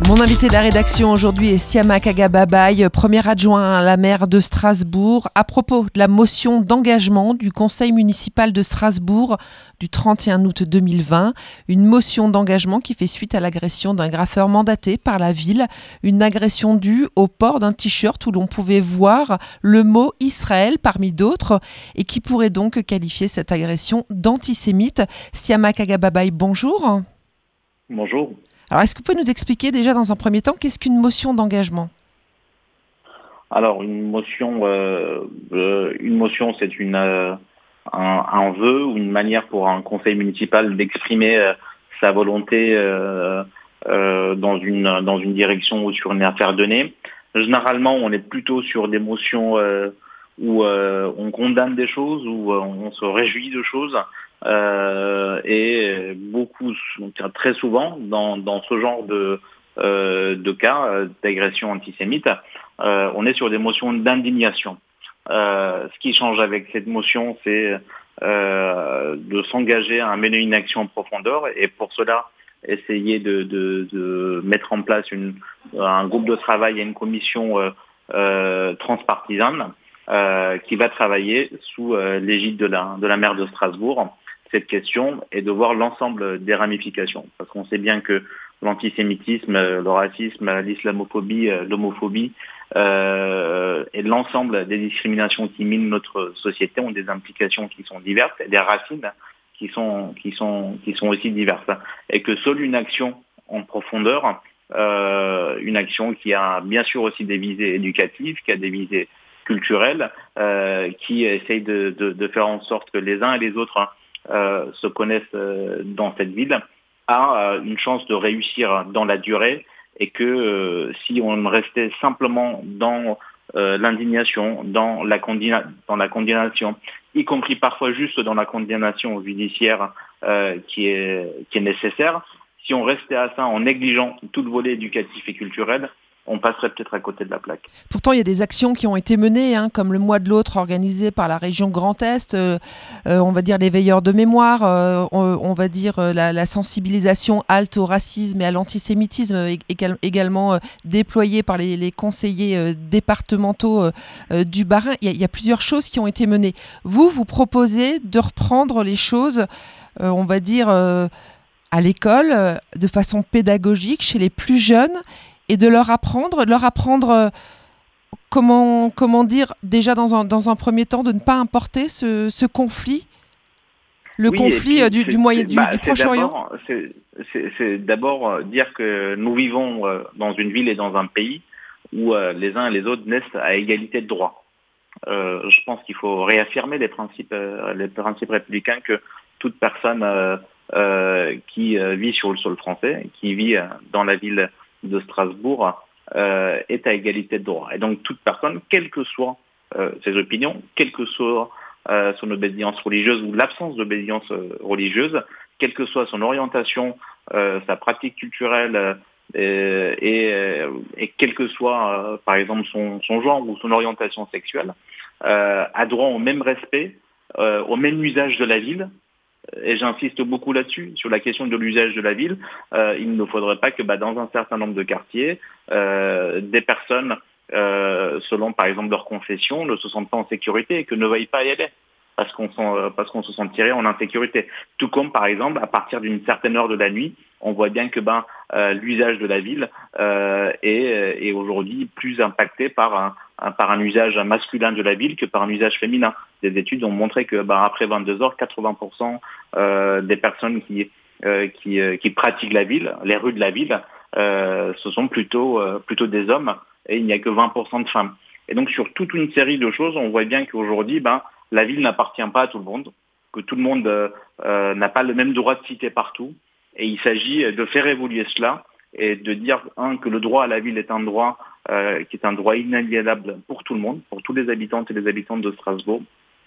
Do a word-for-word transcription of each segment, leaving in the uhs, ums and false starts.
Mon invité de la rédaction aujourd'hui est Siama Kagababaye, premier adjoint à la maire de Strasbourg. À propos de la motion d'engagement du conseil municipal de Strasbourg du trente et un août deux mille vingt, une motion d'engagement qui fait suite à l'agression d'un graffeur mandaté par la ville, une agression due au port d'un t-shirt où l'on pouvait voir le mot Israël parmi d'autres et qui pourrait donc qualifier cette agression d'antisémite. Siama Kagababaye, bonjour. Bonjour. Alors, est-ce que vous pouvez nous expliquer déjà dans un premier temps qu'est-ce qu'une motion d'engagement ? Alors, une motion, euh, euh, une motion, c'est une euh, un, un vœu ou une manière pour un conseil municipal d'exprimer euh, sa volonté euh, euh, dans une dans une direction ou sur une affaire donnée. Généralement, on est plutôt sur des motions euh, où euh, on condamne des choses, où euh, on se réjouit de choses. Euh, et beaucoup, très souvent, dans, dans ce genre de, euh, de cas euh, d'agression antisémite, euh, on est sur des motions d'indignation. Euh, ce qui change avec cette motion, c'est euh, de s'engager à mener une action en profondeur et pour cela, essayer de, de, de mettre en place une, un groupe de travail et une commission euh, euh, transpartisane euh, qui va travailler sous euh, l'égide de la, de la maire de Strasbourg cette question et de voir l'ensemble des ramifications. Parce qu'on sait bien que l'antisémitisme, le racisme, l'islamophobie, l'homophobie euh, et l'ensemble des discriminations qui minent notre société ont des implications qui sont diverses et des racines qui sont, qui sont, qui sont aussi diverses. Et que seule une action en profondeur, euh, une action qui a bien sûr aussi des visées éducatives, qui a des visées culturelles, euh, qui essaye de, de, de faire en sorte que les uns et les autres Euh, se connaissent euh, dans cette ville, a euh, une chance de réussir dans la durée et que euh, si on restait simplement dans euh, l'indignation, dans la, condamna- dans la condamnation, y compris parfois juste dans la condamnation judiciaire euh, qui est, qui est nécessaire, si on restait à ça en négligeant tout le volet éducatif et culturel, on passerait peut-être à côté de la plaque. Pourtant, il y a des actions qui ont été menées, hein, comme le Mois de l'Autre organisé par la région Grand Est, euh, euh, on va dire les veilleurs de mémoire, euh, on, on va dire euh, la, la sensibilisation halte au racisme et à l'antisémitisme euh, égal, également euh, déployée par les, les conseillers euh, départementaux euh, euh, du Bas-Rhin. Il y, a, il y a plusieurs choses qui ont été menées. Vous, vous proposez de reprendre les choses, euh, on va dire, euh, à l'école, euh, de façon pédagogique, chez les plus jeunes, et de leur apprendre, leur apprendre euh, comment, comment dire, déjà dans un, dans un premier temps, de ne pas importer ce, ce conflit, le oui, conflit puis, euh, du, du, moyen, du, bah, du Proche-Orient. C'est, c'est, c'est d'abord dire que nous vivons euh, dans une ville et dans un pays où euh, les uns et les autres naissent à égalité de droits. Euh, je pense qu'il faut réaffirmer les principes, euh, les principes républicains que toute personne euh, euh, qui euh, vit sur le sol français, qui vit euh, dans la ville de Strasbourg euh, est à égalité de droit. Et donc toute personne, quelles que soient euh, ses opinions, quelle que soit euh, son obédience religieuse ou l'absence d'obédience euh, religieuse, quelle que soit son orientation, euh, sa pratique culturelle euh, et, et, et quel que soit euh, par exemple son, son genre ou son orientation sexuelle, euh, a droit au même respect, euh, au même usage de la ville. Et j'insiste beaucoup là-dessus, sur la question de l'usage de la ville. Euh, il ne faudrait pas que bah, dans un certain nombre de quartiers, euh, des personnes, euh, selon par exemple leur confession, ne se sentent pas en sécurité et que ne veuillent pas y aller, parce qu'on, sent, parce qu'on se sentirait en insécurité. Tout comme par exemple, à partir d'une certaine heure de la nuit, on voit bien que ben, euh, l'usage de la ville euh, est, est aujourd'hui plus impacté par un, un, par un usage masculin de la ville que par un usage féminin. Des études ont montré que ben, après vingt-deux heures, quatre-vingts pour cent euh, des personnes qui, euh, qui, euh, qui pratiquent la ville, les rues de la ville, euh, ce sont plutôt, euh, plutôt des hommes et il n'y a que vingt pour cent de femmes. Et donc sur toute une série de choses, on voit bien qu'aujourd'hui, ben, la ville n'appartient pas à tout le monde, que tout le monde euh, euh, n'a pas le même droit de citer partout. Et il s'agit de faire évoluer cela et de dire, un, que le droit à la ville est un droit euh, qui est un droit inaliénable pour tout le monde, pour tous les habitantes et les habitants de Strasbourg.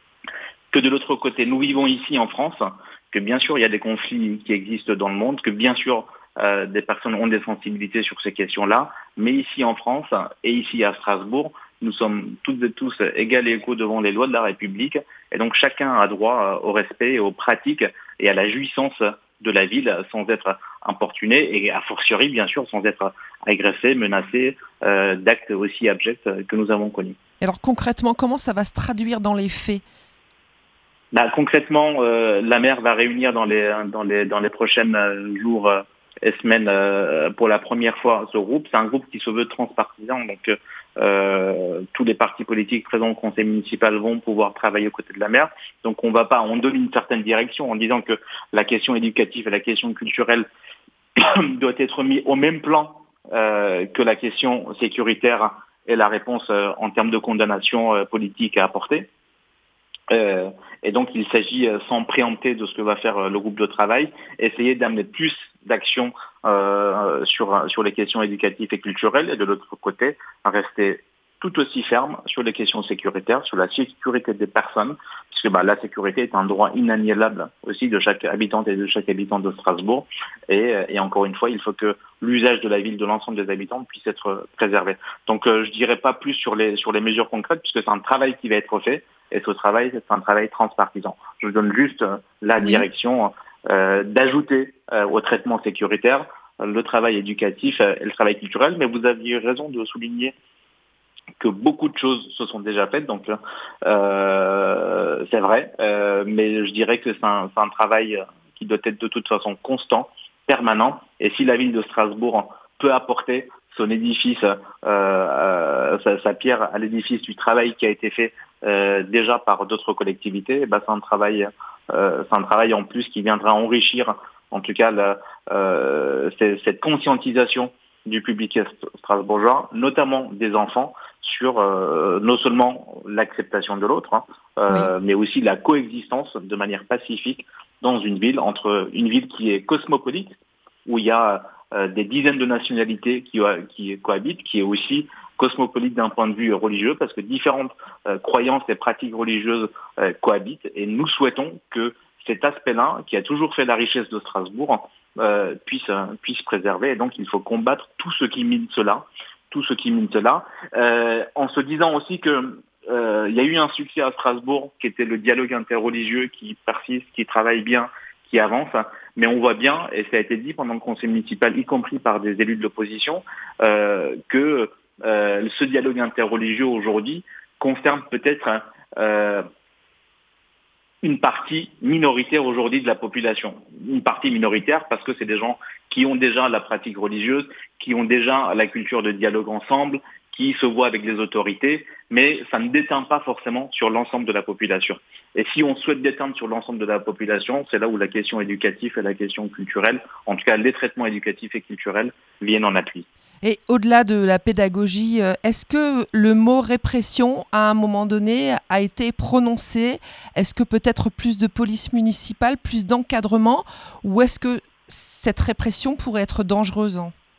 Que de l'autre côté, nous vivons ici en France, que bien sûr il y a des conflits qui existent dans le monde, que bien sûr euh, des personnes ont des sensibilités sur ces questions-là, mais ici en France et ici à Strasbourg, nous sommes toutes et tous égales et égaux devant les lois de la République, et donc chacun a droit au respect, aux pratiques et à la jouissance de la ville sans être importunés et a fortiori, bien sûr, sans être agressés, menacés euh, d'actes aussi abjects que nous avons connus. Et alors concrètement, comment ça va se traduire dans les faits ? Bah, concrètement, euh, la maire va réunir dans les, dans les, dans les prochains euh, jours euh, et semaines euh, pour la première fois ce groupe. C'est un groupe qui se veut transpartisan, donc euh, tous les partis politiques présents au conseil municipal vont pouvoir travailler aux côtés de la maire. Donc on va pas, on donne une certaine direction en disant que la question éducative et la question culturelle doit être mise au même plan euh, que la question sécuritaire et la réponse euh, en termes de condamnation euh, politique à apporter. Euh, et donc il s'agit, euh, sans préempter de ce que va faire euh, le groupe de travail, essayer d'amener plus d'actions euh, sur, sur les questions éducatives et culturelles, et de l'autre côté, rester tout aussi ferme sur les questions sécuritaires, sur la sécurité des personnes, puisque bah, la sécurité est un droit inaliénable aussi de chaque habitante et de chaque habitant de Strasbourg. Et, et encore une fois, il faut que l'usage de la ville de l'ensemble des habitants puisse être préservé. Donc euh, je ne dirais pas plus sur les, sur les mesures concrètes, puisque c'est un travail qui va être fait. Et ce travail, c'est un travail transpartisan. Je vous donne juste euh, la oui. direction euh, d'ajouter euh, au traitement sécuritaire euh, le travail éducatif euh, et le travail culturel. Mais vous aviez raison de souligner que beaucoup de choses se sont déjà faites, donc euh, c'est vrai. Euh, mais je dirais que c'est un, c'est un travail qui doit être de toute façon constant, permanent. Et si la ville de Strasbourg peut apporter son édifice, euh, euh, sa, sa pierre à l'édifice du travail qui a été fait euh, déjà par d'autres collectivités, bah, c'est un travail, euh, c'est un travail en plus qui viendra enrichir, en tout cas, la, euh, cette conscientisation du public strasbourgeois, notamment des enfants, sur euh, non seulement l'acceptation de l'autre, hein, euh, oui. mais aussi la coexistence de manière pacifique dans une ville, entre une ville qui est cosmopolite, où il y a euh, des dizaines de nationalités qui, qui cohabitent, qui est aussi cosmopolite d'un point de vue religieux, parce que différentes euh, croyances et pratiques religieuses euh, cohabitent, et nous souhaitons que cet aspect-là, qui a toujours fait la richesse de Strasbourg, euh, puisse, euh, puisse préserver, et donc il faut combattre tout ce qui mine cela, tout ce qui mine cela, euh, en se disant aussi que euh, il y a eu un succès à Strasbourg, qui était le dialogue interreligieux, qui persiste, qui travaille bien, qui avance, mais on voit bien, et ça a été dit pendant le conseil municipal, y compris par des élus de l'opposition, euh, que euh, ce dialogue interreligieux aujourd'hui concerne peut-être euh, une partie minoritaire aujourd'hui de la population. Une partie minoritaire parce que c'est des gens qui ont déjà la pratique religieuse, qui ont déjà la culture de dialogue ensemble, qui se voient avec les autorités, mais ça ne déteint pas forcément sur l'ensemble de la population. Et si on souhaite déteindre sur l'ensemble de la population, c'est là où la question éducative et la question culturelle, en tout cas les traitements éducatifs et culturels, viennent en appui. Et au-delà de la pédagogie, est-ce que le mot répression, à un moment donné, a été prononcé ? Est-ce que peut-être plus de police municipale, plus d'encadrement ? Ou est-ce que cette répression pourrait être dangereuse ?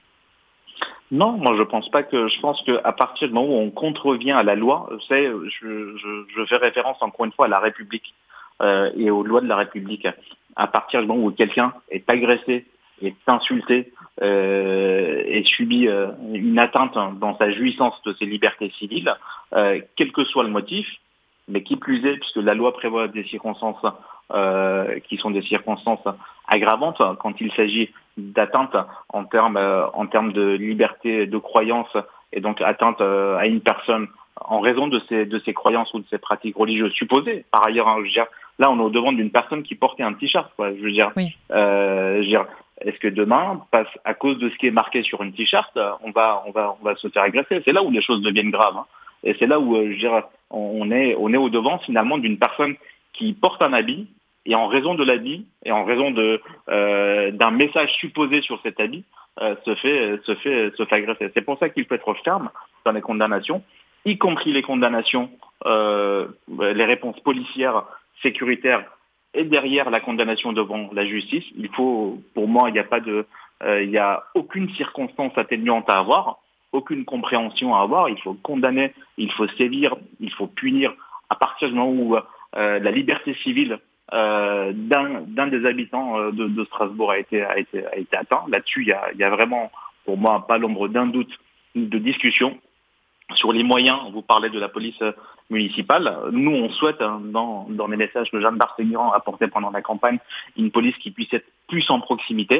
Non, moi je pense pas que. Je pense qu'à partir du moment où on contrevient à la loi, vous savez, je, je, je fais référence encore une fois à la République euh, et aux lois de la République. À partir du moment où quelqu'un est agressé, est insulté, euh, et subit euh, une atteinte dans sa jouissance de ses libertés civiles, euh, quel que soit le motif, mais qui plus est, puisque la loi prévoit des circonstances euh, qui sont des circonstances aggravantes quand il s'agit d'atteinte en termes euh, en termes de liberté de croyance et donc atteinte euh, à une personne en raison de ses de ses croyances ou de ses pratiques religieuses supposées. Par ailleurs, hein, je veux dire, là on est au devant d'une personne qui portait un t-shirt, quoi. Je veux dire, oui. euh, je veux dire, est-ce que demain, passe à cause de ce qui est marqué sur une t-shirt, on va on va on va se faire agresser? C'est là où les choses deviennent graves, hein. Et c'est là où euh, je veux dire, on est on est au devant finalement d'une personne qui porte un habit, et en raison de l'habit et en raison de euh, d'un message supposé sur cet habit, euh, se fait se fait se fait agresser. C'est pour ça qu'il faut être ferme dans les condamnations, y compris les condamnations, euh, les réponses policières, sécuritaires, et derrière la condamnation devant la justice. Il faut, pour moi, il n'y a pas de, euh, il n'y a aucune circonstance atténuante à avoir, aucune compréhension à avoir. Il faut condamner, il faut sévir, il faut punir à partir du moment où euh, la liberté civile euh, d'un, d'un des habitants euh, de, de Strasbourg a été, a été, a été atteint. Là-dessus, il y a, il y a vraiment, pour moi, pas l'ombre d'un doute de discussion. Sur les moyens, vous parlez de la police municipale. Nous, on souhaite, hein, dans, dans les messages que Jeanne Barthélémy a apportés pendant la campagne, une police qui puisse être plus en proximité.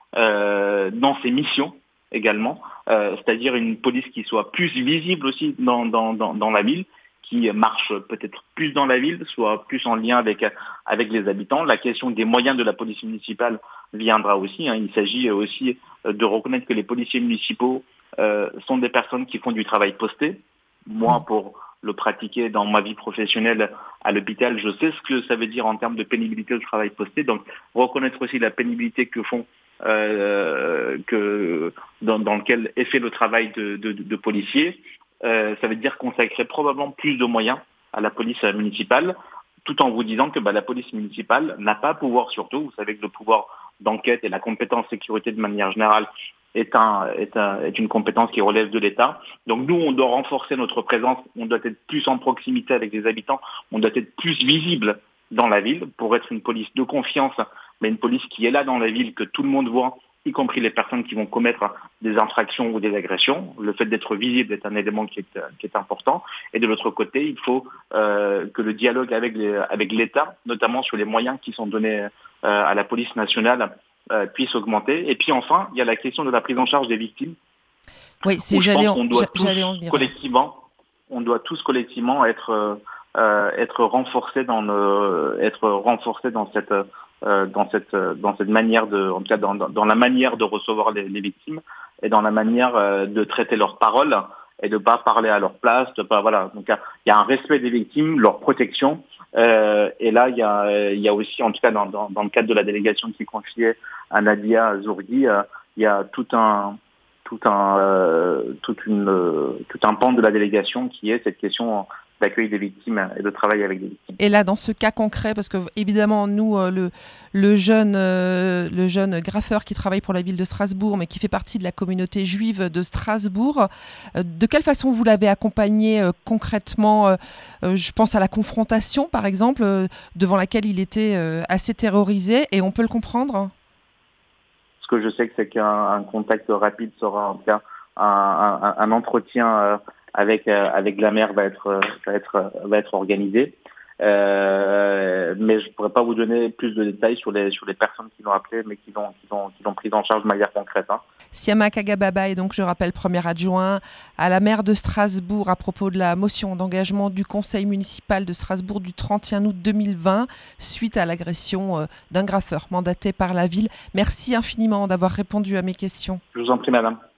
euh, dans ses missions également, euh, c'est-à-dire une police qui soit plus visible aussi dans, dans, dans, dans la ville, qui marche peut-être plus dans la ville, soit plus en lien avec, avec les habitants. La question des moyens de la police municipale viendra aussi. Hein. Il s'agit aussi de reconnaître que les policiers municipaux euh, sont des personnes qui font du travail posté. Moi, pour le pratiquer dans ma vie professionnelle à l'hôpital, je sais ce que ça veut dire en termes de pénibilité au travail posté. Donc, reconnaître aussi la pénibilité que font, euh, que, dans, dans lequel est fait le travail de, de, de policiers. Euh, ça veut dire consacrer probablement plus de moyens à la police municipale, tout en vous disant que bah, la police municipale n'a pas pouvoir sur tout. Vous savez que le pouvoir d'enquête et la compétence sécurité de manière générale est, un, est, un, est une compétence qui relève de l'État. Donc nous, on doit renforcer notre présence, on doit être plus en proximité avec les habitants, on doit être plus visible dans la ville pour être une police de confiance, mais une police qui est là dans la ville, que tout le monde voit, y compris les personnes qui vont commettre des infractions ou des agressions. Le fait d'être visible est un élément qui est, qui est important. Et de l'autre côté, il faut euh, que le dialogue avec, les, avec l'État, notamment sur les moyens qui sont donnés euh, à la police nationale, euh, puisse augmenter. Et puis enfin, il y a la question de la prise en charge des victimes. Oui, c'est j'allais en, j'allais en venir. Collectivement, on doit tous collectivement être, euh, être renforcés dans le, être renforcés dans cette Euh, dans cette dans cette manière de en tout cas dans, dans la manière de recevoir les, les victimes et dans la manière euh, de traiter leurs paroles et de pas parler à leur place, de pas voilà. Donc il y, y a un respect des victimes, leur protection euh, et là il y a il y a aussi en tout cas dans, dans, dans le cadre de la délégation qui est confiée à Nadia Zourghi, il euh, y a tout un tout un euh, toute une euh, tout un pan de la délégation qui est cette question d'accueil des victimes et de travail avec des victimes. Et là, dans ce cas concret, parce que évidemment, nous, euh, le, le, jeune, euh, le jeune graffeur qui travaille pour la ville de Strasbourg, mais qui fait partie de la communauté juive de Strasbourg, euh, de quelle façon vous l'avez accompagné euh, concrètement euh, euh, Je pense à la confrontation, par exemple, euh, devant laquelle il était euh, assez terrorisé, et on peut le comprendre. Ce que je sais, c'est qu'un un contact rapide sera en tout cas un, un, un entretien euh, avec euh, avec la mère va être va être va être organisé, euh, mais je pourrais pas vous donner plus de détails sur les sur les personnes qui l'ont appelé, mais qui l'ont qui l'ont qui l'ont pris en charge de manière concrète. Hein. Siama Kagababa est donc, je rappelle, premier adjoint à la maire de Strasbourg à propos de la motion d'engagement du conseil municipal de Strasbourg du trente et un août deux mille vingt suite à l'agression d'un graffeur mandaté par la ville. Merci infiniment d'avoir répondu à mes questions. Je vous en prie, madame.